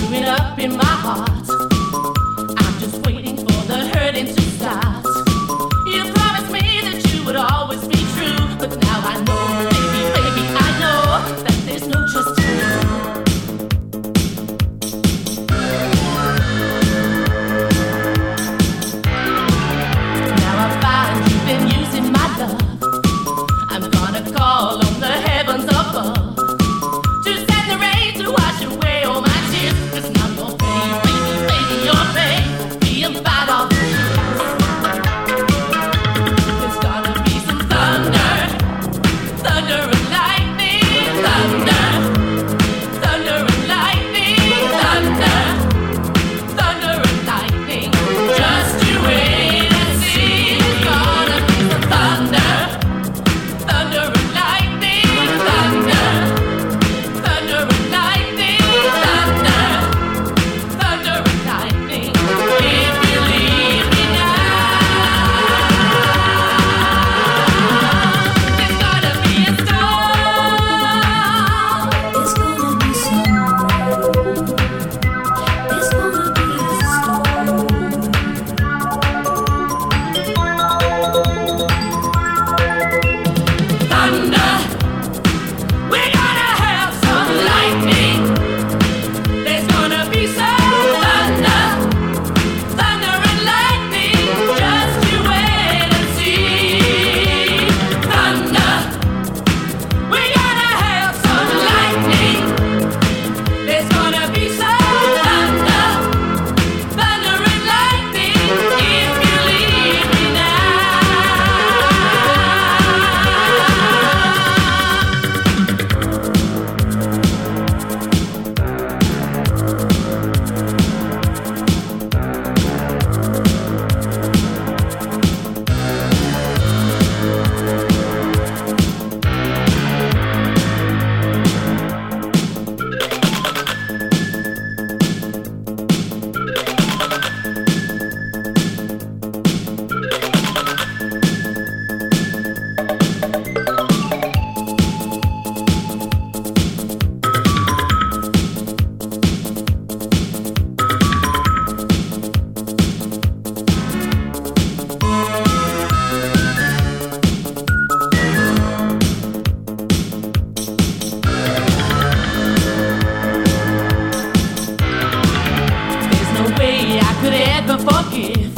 chewing up in my heart. I'm just waiting for the hurting to start. You promised me that you would always be true, but now I know, baby, baby, I know that there's no trust in you. Now I find you've been using my love. I'm gonna call on the heavens above to send the rain to wash away all my tears. 'Cause now your pain, baby, baby, your pain will be about all the years. There's gonna be some thunder, thunder and lightning, thunder, thunder and lightning, thunder, thunder and lightning. Just you wait and see. There's gonna be some thunder, thunder and lightning, thunder, thunder and lightning, thunder, thunder and lightning. If you leave me now, there's gonna be a storm. It's gonna be some rain. It's gonna be a storm. Thunder, we're gonna have some lightning. There's gonna be some thunder, thunder and lightning. Just you wait and see. Thunder, we're gonna have some lightning. There's gonna be some thunder, thunder and lightning. If you leave me now. There's no way I could ever forgive